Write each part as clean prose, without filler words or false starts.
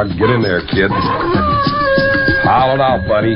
Moondog. Get in there, kid. Howl it out, buddy.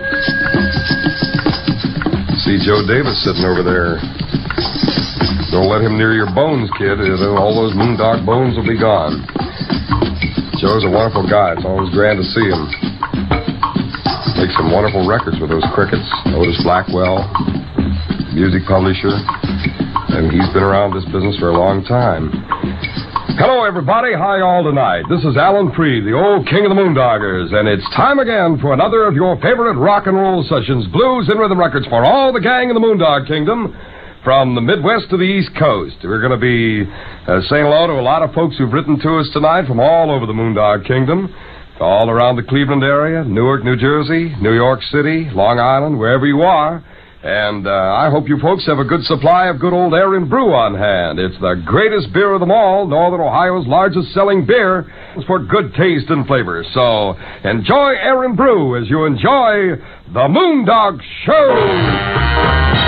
See Joe Davis sitting over there. Don't let him near your bones, kid. All those Moondog bones will be gone. Joe's a wonderful guy. It's always grand to see him. Makes some wonderful records with those crickets. Otis Blackwell, music publisher. And he's been around this business for a long time. Hello, everybody. Hi, all tonight. This is Alan Freed, the old king of the Moondoggers, and it's time again for another of your favorite rock and roll sessions, blues and rhythm records for all the gang in the Moondog Kingdom, from the Midwest to the East Coast. We're going to be saying hello to a lot of folks who've written to us tonight from all over the Moondog Kingdom, all around the Cleveland area, Newark, New Jersey, New York City, Long Island, wherever you are. And I hope you folks have a good supply of good old Erin Brew on hand. It's the greatest beer of them all, Northern Ohio's largest selling beer. It's for good taste and flavor. So enjoy Erin Brew as you enjoy the Moondog Show.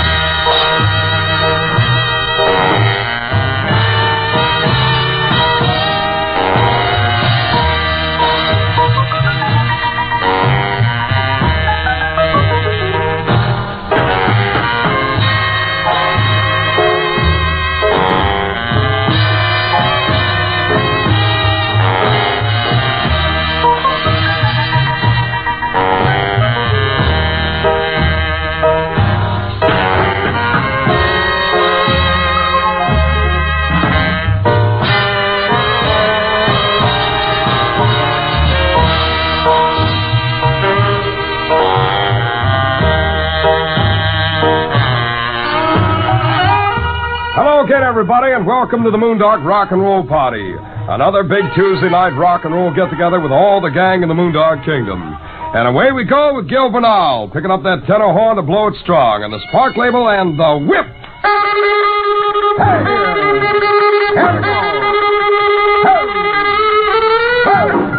Everybody, and welcome to the Moondog Rock and Roll Party. Another big Tuesday night rock and roll get-together with all the gang in the Moondog Kingdom. And away we go with Gil Bernal, picking up that tenor horn to blow it strong, and the Spark label and the whip. Hey! Here we go! Hey! Hey!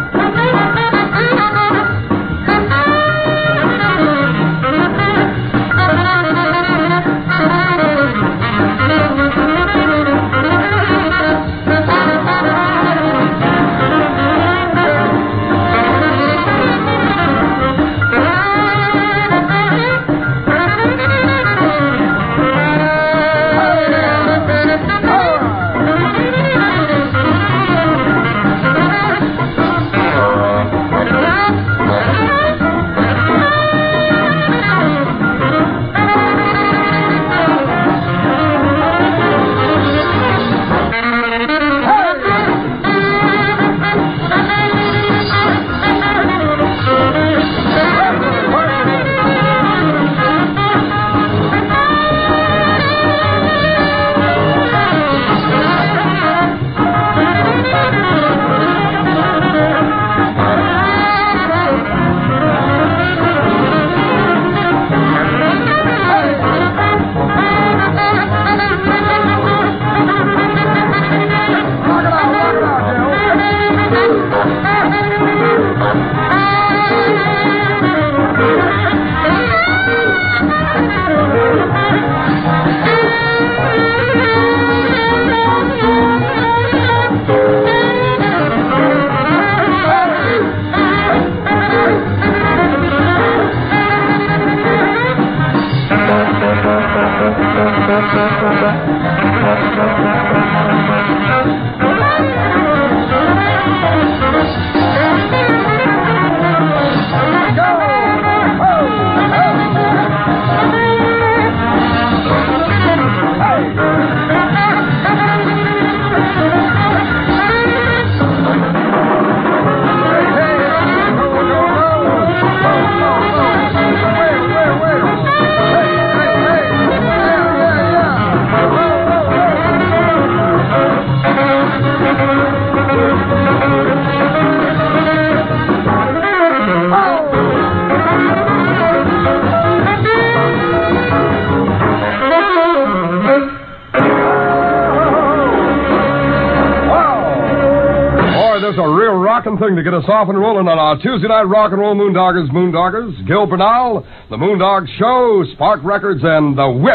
Thing to get us off and rolling on our Tuesday night rock and roll Moondoggers. Gil Bernal, the Moondog Show, Spark Records, and the Whip.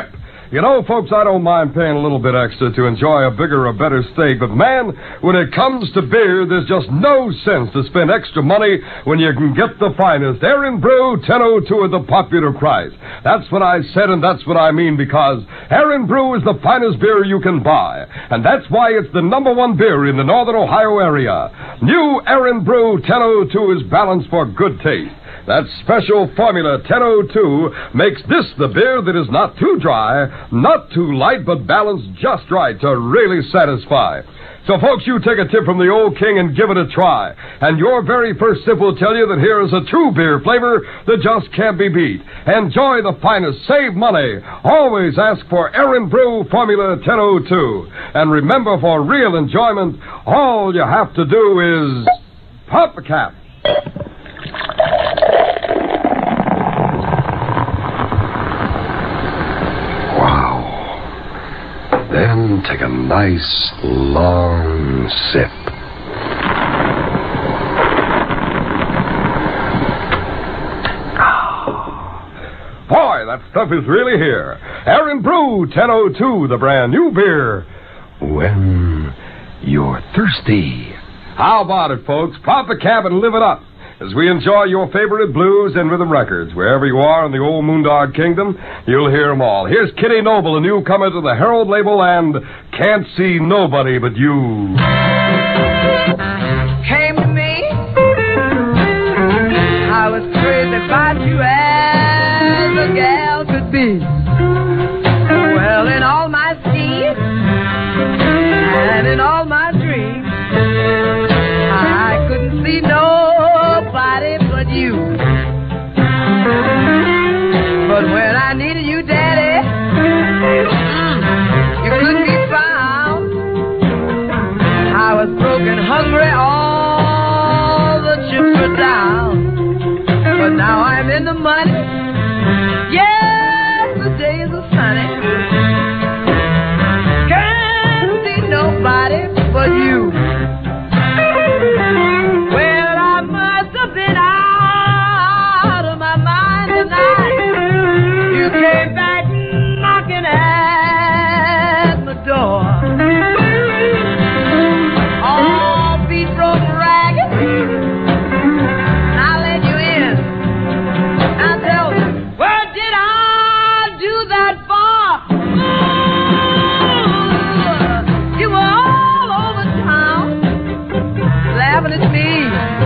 You know, folks, I don't mind paying a little bit extra to enjoy a bigger or better steak, but man, when it comes to beer, there's just no sense to spend extra money when you can get the finest Aaron Brew 1002 at the popular price. That's what I said, and that's what I mean, because Aaron Brew is the finest beer you can buy, and that's why it's the #1 beer in the Northern Ohio area. New Aaron Brew 1002 is balanced for good taste. That special formula 1002 makes this the beer that is not too dry, not too light, but balanced just right to really satisfy. So, folks, you take a tip from the old king and give it a try. And your very first sip will tell you that here is a true beer flavor that just can't be beat. Enjoy the finest. Save money. Always ask for Aaron Brew Formula 1002. And remember, for real enjoyment, all you have to do is pop a cap. Wow. Then take a nice, long sip. Boy, that stuff is really here. Aaron Brew 1002, the brand new beer. When you're thirsty. How about it, folks? Pop a cap and live it up as we enjoy your favorite blues and rhythm records. Wherever you are in the old Moondog Kingdom, you'll hear them all. Here's Kitty Noble, a newcomer to the Herald label, and Can't See Nobody But You. Came to me, I was crazy about you as a gal could be. Well, in all my schemes and in all my dreams, I couldn't see nobody but you. But when I needed you, Daddy, you couldn't be found. I was broken, hungry, all the chips were down. But now I'm in the money. Yes, the days are sunny. Can't see nobody but you. Well, I must have been out of my mind tonight. You came back knocking at my door. All beat, broken, ragged. I let you in. I tell you, what did I do that for? Ooh, you were all over town, laughing at me.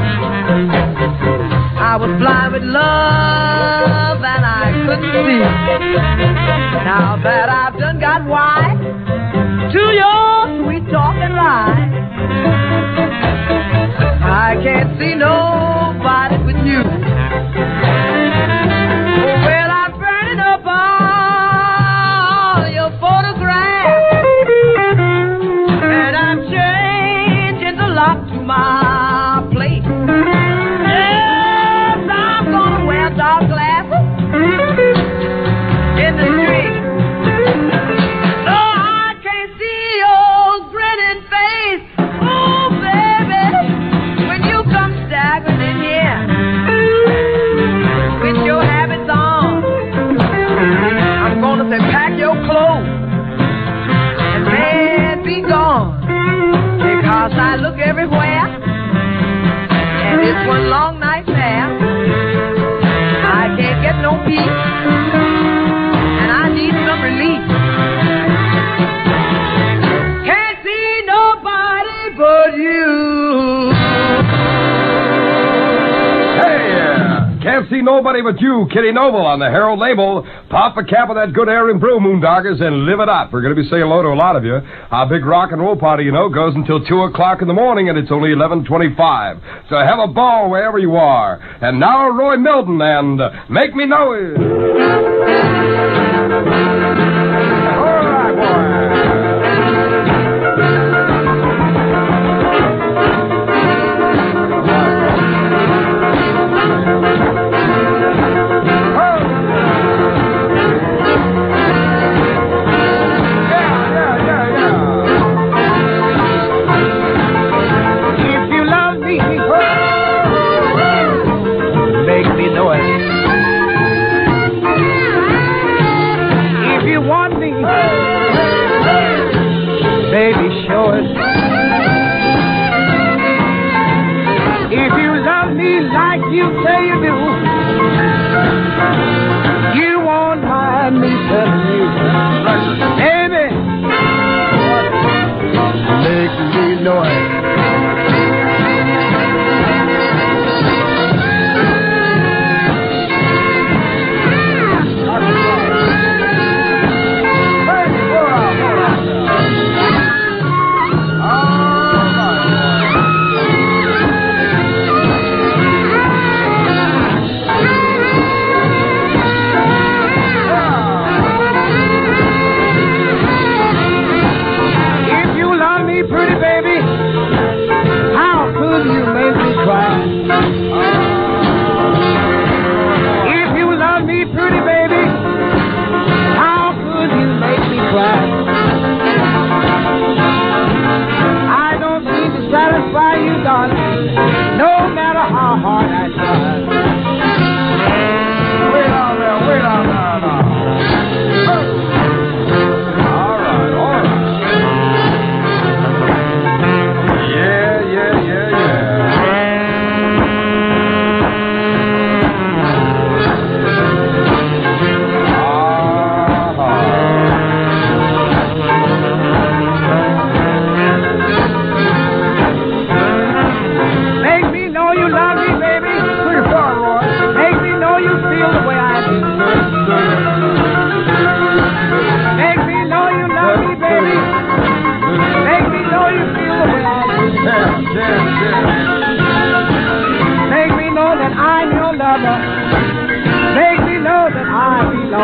I was blind with love and I couldn't see. Now that I've done got wise to your sweet talk and lie, I can't see nobody but you. Well, I'm burning up all your photographs, and I'm changing the lock to my place. Yes, I'm gonna wear dark glasses in the street. So I can't see your grinning face. Oh, baby, when you come staggering in here with your habits on, I'm gonna say pack your clothes and man, be gone, because I look everywhere and it's one long nightmare. I can't get no peace and I need some relief. Can't see nobody but you. Hey, can't see nobody but you, Kitty Noble, on the Herald label. Pop a cap of that good Aaron Brew, Moondoggers, and live it up. We're going to be saying hello to a lot of you. Our big rock and roll party, you know, goes until 2 o'clock in the morning, and it's only 11:25. So have a ball wherever you are. And now Roy Milton and Make Me Know It. All right, boy. Make me know it.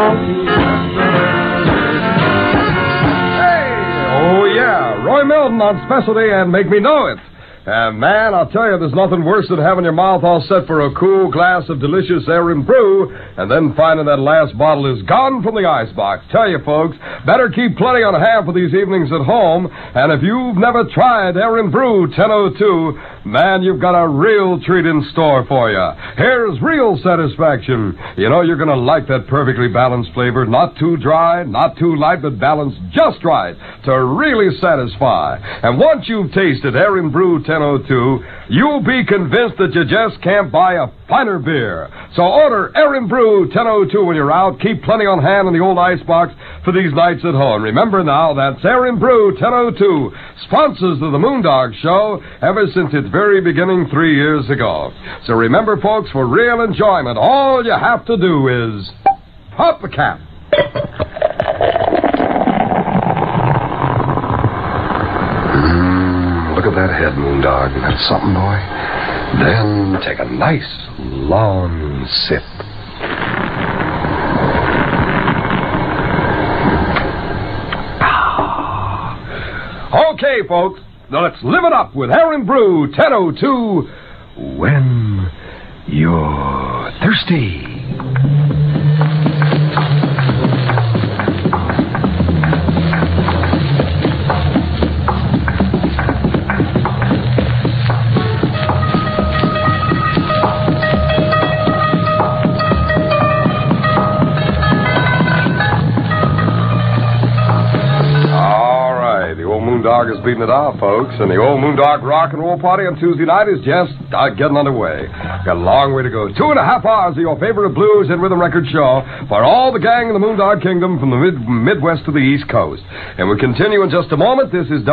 Oh, yeah, Roy Milton on Specialty and Make Me Know It. And, man, I'll tell you, there's nothing worse than having your mouth all set for a cool glass of delicious Aaron Brew and then finding that last bottle is gone from the icebox. Tell you, folks, better keep plenty on hand for these evenings at home. And if you've never tried Aaron Brew 1002, man, you've got a real treat in store for you. Here's real satisfaction. You know you're going to like that perfectly balanced flavor. Not too dry, not too light, but balanced just right to really satisfy. And once you've tasted Aaron Brew 1002, you'll be convinced that you just can't buy a finer beer. So order Aaron Brew 1002 when you're out. Keep plenty on hand in the old icebox for these nights at home. Remember now, that's Aaron Brew 1002, sponsors of the Moondog Show ever since its very beginning 3 years ago. So remember, folks, for real enjoyment, all you have to do is pop the cap. Look at that head, Moondog. That's something, boy. Then take a nice, long sip. Okay, folks. Now let's live it up with Aaron Brew 1002 when you're thirsty. Moondog is beating it out, folks, and the old Moondog Rock and Roll Party on Tuesday night is just getting underway. Got a long way to go. 2.5 hours of your favorite blues and rhythm record show for all the gang in the Moondog Kingdom from the Midwest to the East Coast. And we continue in just a moment. This is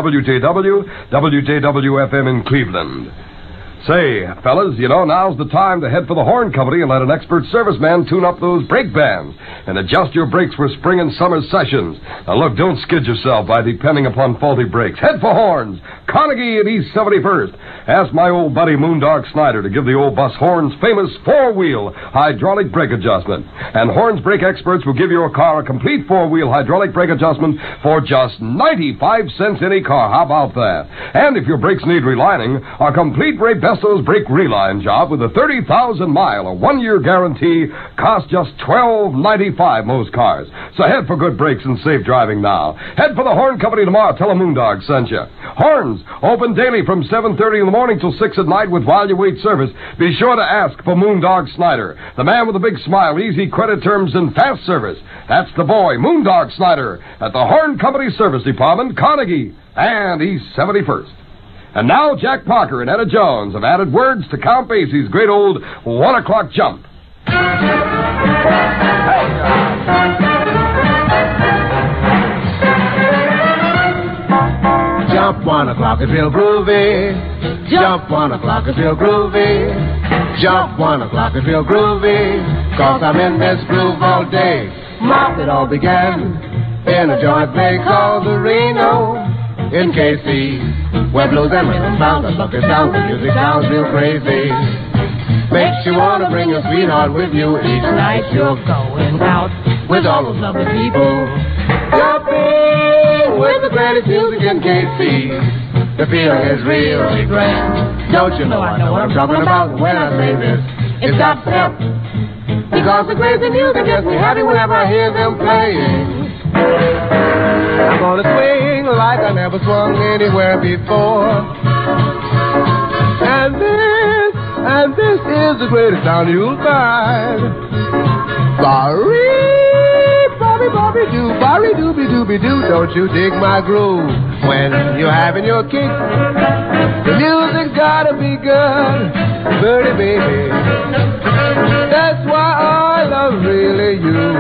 WJW-FM in Cleveland. Say, fellas, you know, now's the time to head for the Horn Company and let an expert serviceman tune up those brake bands and adjust your brakes for spring and summer sessions. Now, look, don't skid yourself by depending upon faulty brakes. Head for Horns, Carnegie at East 71st. Ask my old buddy Moondog Snyder to give the old bus Horns' famous four-wheel hydraulic brake adjustment. And Horns brake experts will give your car a complete four-wheel hydraulic brake adjustment for just 95 cents any car. How about that? And if your brakes need relining, a complete Ray Besto's brake reline job with a 30,000-mile or 1-year guarantee costs just $12.95 most cars. So head for good brakes and safe driving now. Head for the Horn Company tomorrow. Tell them Moondog sent you. Horns, open daily from 7:30 in the morning till 6 at night with while you wait service. Be sure to ask for Moondog Snyder, the man with a big smile, easy credit terms, and fast service. That's the boy, Moondog Snyder, at the Horn Company Service Department, Carnegie and East 71st. And now Jack Parker and Etta Jones have added words to Count Basie's great old 1 o'clock jump. Jump 1 o'clock and feel groovy. Jump 1 o'clock and feel groovy. Jump 1 o'clock and feel groovy. 'Cause I'm in this groove all day. It all began in a joint they called the Reno in KC, where blues and rhythm sound, the lucky sound, the music sounds real crazy. Makes you want to bring your sweetheart with you each night you're going out with all those lovely people. Jumping with the greatest music in KC. The feeling is really grand. Don't you know I know what I'm talking about when I say this? It's got pep. Because the crazy music gets me happy whenever I hear them playing. I'm gonna swing like I never swung anywhere before. And this is the greatest sound you'll find. Bobby-doo, Bobby-dooby-dooby-doo. Don't you dig my groove when you're having your kick? The music's gotta be good, birdie baby. That's why I love really you.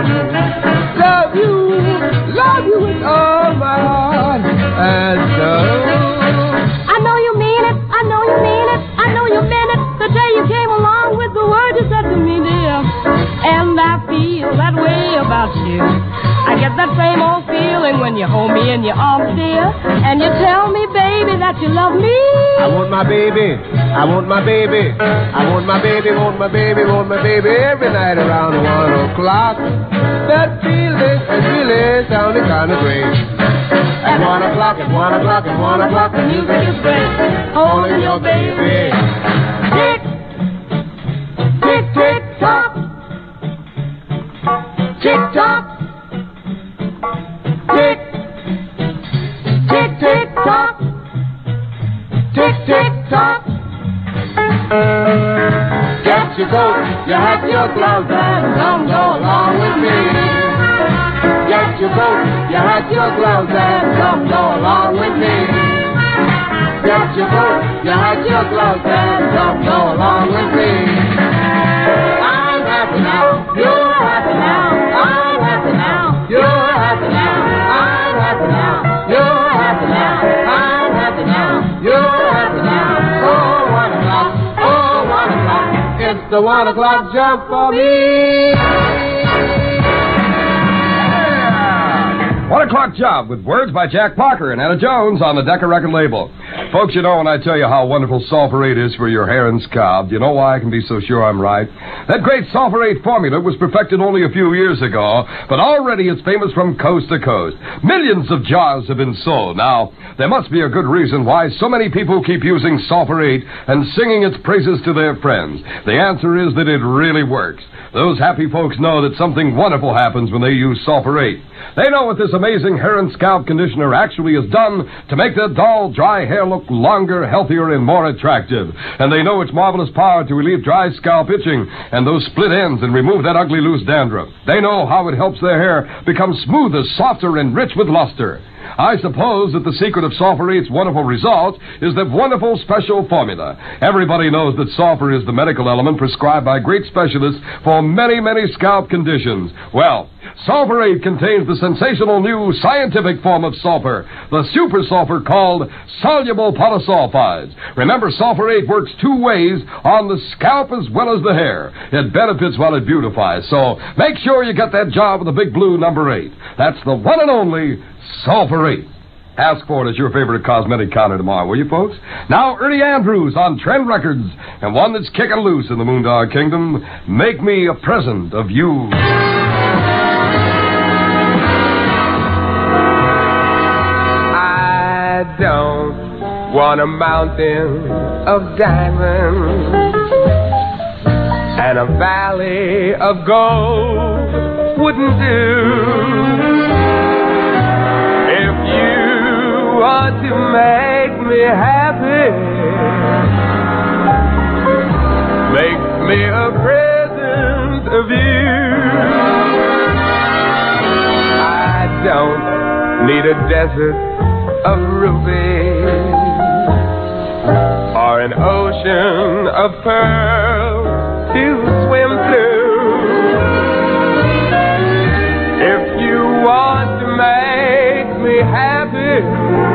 Love you with all my heart. And so I know you mean it, I know you mean it, I know you meant it the day you came along with the word you said to me, dear. And I feel that way about you. I get that same old feeling when you hold me in your arms, dear, and you tell me, baby, that you love me. I want my baby, I want my baby, I want my baby, want my baby, want my baby every night around 1 o'clock. that feeling is really sounding kind of great. At 1 o'clock, at 1 o'clock, at 1 o'clock, the music is great. Holding your baby. Tick, tick, tick, tock. Tick, tock. Tick, tick, tick, tock. Tick, tick, tock. Get your coat, your hat, your gloves, and come go along with me. Get your coat, your hat, your gloves, and come go along with me. Get your coat, your hat, your gloves, and come go along with me. I'm happy now, you're happy now. I'm happy now, you're happy now. I'm happy now, you're happy now. I'm happy now, you're happy now. Oh, 1 o'clock, oh, 1 o'clock. It's the 1 o'clock jump for me. 1 o'clock job with words by Jack Parker and Etta Jones on the Decca record label. Folks, you know when I tell you how wonderful Sulphur-8 is for your hair and scalp, you know why I can be so sure I'm right? That great Sulphur-8 formula was perfected only a few years ago, but already it's famous from coast to coast. Millions of jars have been sold. Now, there must be a good reason why so many people keep using Sulphur-8 and singing its praises to their friends. The answer is that it really works. Those happy folks know that something wonderful happens when they use Sulphur-8. They know what this amazing hair and scalp conditioner actually has done to make their dull, dry hair look longer, healthier, and more attractive. And they know its marvelous power to relieve dry scalp itching and those split ends and remove that ugly loose dandruff. They know how it helps their hair become smoother, softer, and rich with luster. I suppose that the secret of Sulphur-8's wonderful results is that wonderful special formula. Everybody knows that sulfur is the medical element prescribed by great specialists for many, many scalp conditions. Well, Sulphur-8 contains the sensational new scientific form of sulfur, the super sulfur called soluble polysulfides. Remember, Sulphur-8 works two ways, on the scalp as well as the hair. It benefits while it beautifies, so make sure you get that job with the big blue number 8. That's the one and only Sulphur-8. Ask for it at your favorite cosmetic counter tomorrow, will you, folks? Now, Ernie Andrews on Trend Records, and one that's kicking loose in the Moondog Kingdom, Make Me a Present of You. I don't want a mountain of diamonds and a valley of gold wouldn't do. Want to make me happy, make me a present of you. I don't need a desert of rubies or an ocean of pearls to swim through. If you want to make me happy,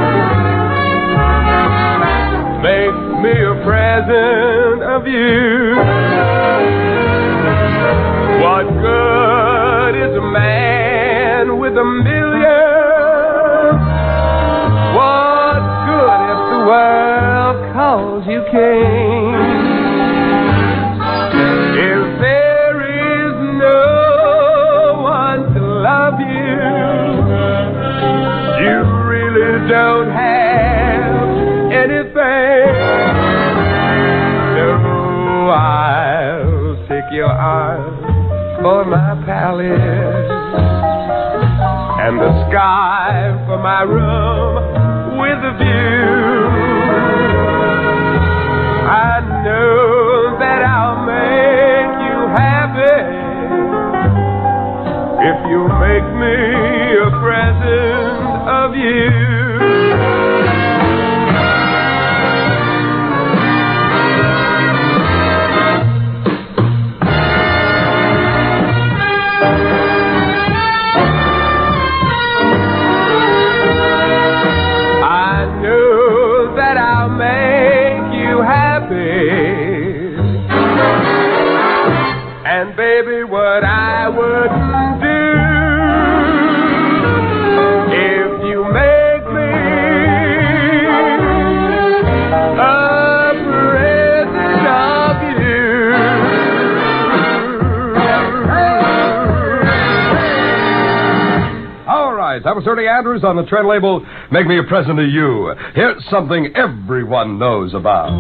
make me a present of you. What good is a man with a million? What good if the world calls you king? If there is no one to love you, you really don't have anything. No, I'll take your arm for my palette and the sky for my room with a view. I know that I'll make you happy if you make me a present of you. And baby, what I wouldn't do if you make right. That was Ernie Andrews on the Trend label, Make Me a Present of You. Here's something everyone knows about.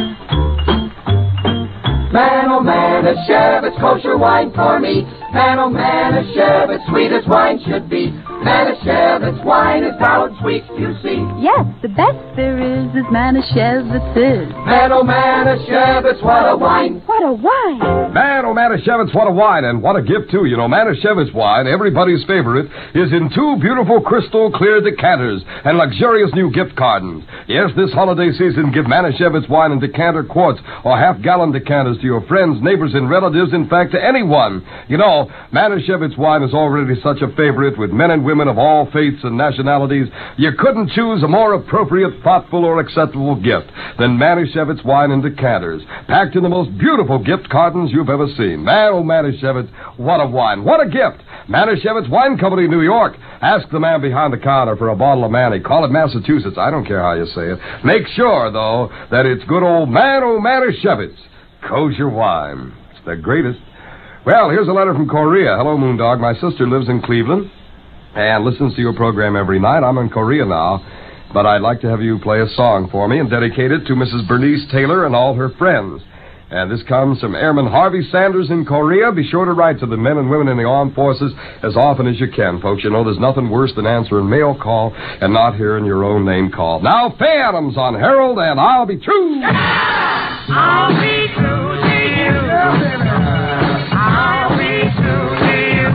Man, oh man, a Chevitz kosher wine for me. Man, oh man, a Chevitz sweet as wine should be. Man, a Chevitz wine is hallowed sweet, you see. Yes, the best there is Manischewitz is. Man, oh man, a Chevitz, what a wine. What a wine. Man, oh, Manischewitz, what a wine, and what a gift, too. You know, Manischewitz wine, everybody's favorite, is in 2 beautiful crystal clear decanters and luxurious new gift cartons. Yes, this holiday season, give Manischewitz wine in decanter quarts or half-gallon decanters to your friends, neighbors, and relatives, in fact, to anyone. You know, Manischewitz wine is already such a favorite with men and women of all faiths and nationalities. You couldn't choose a more appropriate, thoughtful, or acceptable gift than Manischewitz wine in decanters, packed in the most beautiful gift cartons you've ever seen. Man, oh, Manischewitz, what a wine, what a gift. Manischewitz Wine Company, New York. Ask the man behind the counter for a bottle of Manny. Call it Massachusetts. I don't care how you say it. Make sure, though, that it's good old Man, oh, Manischewitz kosher wine. It's the greatest. Well, here's a letter from Korea. Hello, Moondog. My sister lives in Cleveland and listens to your program every night. I'm in Korea now, but I'd like to have you play a song for me and dedicate it to Mrs. Bernice Taylor and all her friends. And this comes from Airman Harvey Sanders in Korea. Be sure to write to the men and women in the armed forces as often as you can, folks. You know, there's nothing worse than answering mail call and not hearing your own name called. Now, Faye Adams on Harold and I'll Be True. I'll be true to you. I'll be true to you.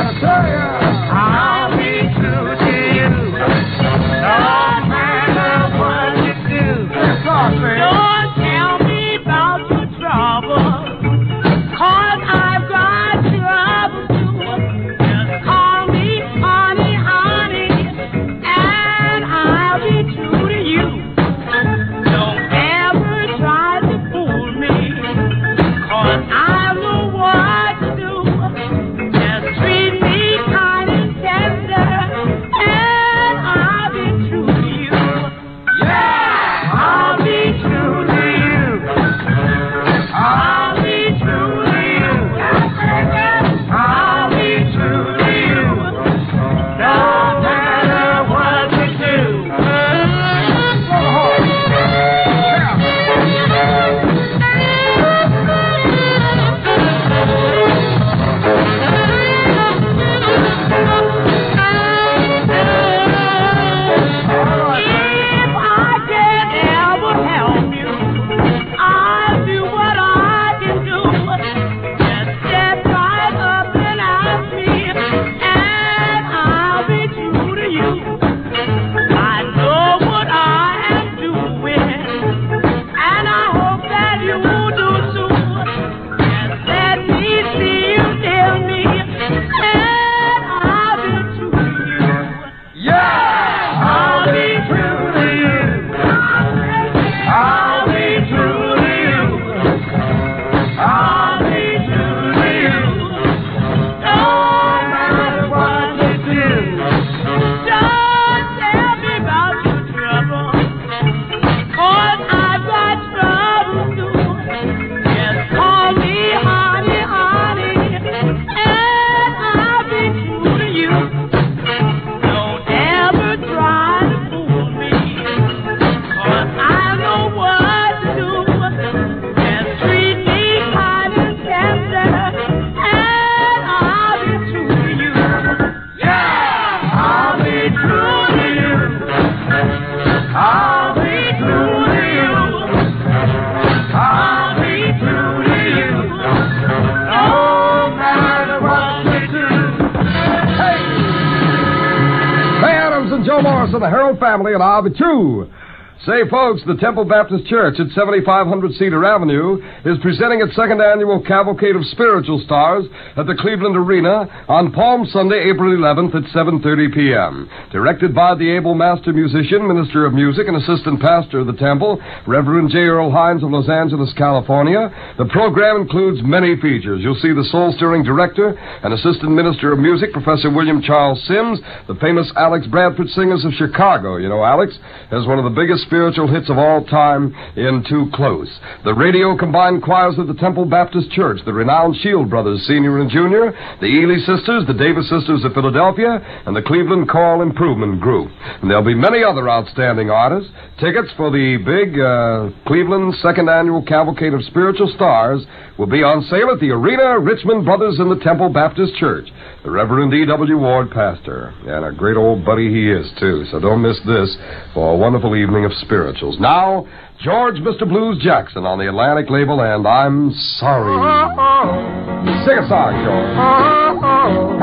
I'll be true to you. No matter what you do. Don't tell me about your trouble, 'cause I've got trouble too. Just call me honey, honey, and I'll be true to you. Don't ever try to fool me, 'cause I know what to do. Just treat me kind and tender, and I'll be true to you. Yeah, I'll be true to you. I'll be true to you. I'll be true to you. No matter what you do. If I can ever help you, I'll do what I can do. Just step right up and ask me, and I'll be true to you. I know what I am doing, and I hope that you do too. Just let me see you near me, and I'll be true to you. Yeah, I'll be true to you. I'll be true to you. I'll be true to you. No matter what you do. Don't tell me about your trouble, 'cause I've got trouble too. Just call me honey, honey, and I'll be true to you. Don't ever try to fool me, 'cause I know what to do. Just treat me kind and tender, and I'll be true to you. Yeah, I'll be true to you. I'll be true to you. I'll be true to you. No matter what you do. Faye Adams and Joe Morris of the Harold family, and I'll be true. Say, folks, the Temple Baptist Church at 7500 Cedar Avenue is presenting its second annual Cavalcade of Spiritual Stars at the Cleveland Arena on Palm Sunday, April 11th at 7:30 p.m. Directed by the able master musician, minister of music, and assistant pastor of the temple, Reverend J. Earl Hines of Los Angeles, California. The program includes many features. You'll see the soul-stirring director and assistant minister of music, Professor William Charles Sims, the famous Alex Bradford Singers of Chicago. You know, Alex is one of the biggest spiritual hits of all time in Too Close. The radio combined choirs of the Temple Baptist Church, the renowned Shield Brothers, Senior and Junior, the Ely Sisters, the Davis Sisters of Philadelphia, and the Cleveland Choral Improvement Group. And there'll be many other outstanding artists. Tickets for the big Cleveland Second Annual Cavalcade of Spiritual Stars will be on sale at the Arena, Richmond Brothers in the Temple Baptist Church. The Reverend E.W. Ward, pastor. And a great old buddy he is, too. So don't miss this for a wonderful evening of spirituals. Now, George Mr. Blues Jackson on the Atlantic label, and I'm sorry. Sing a song, George.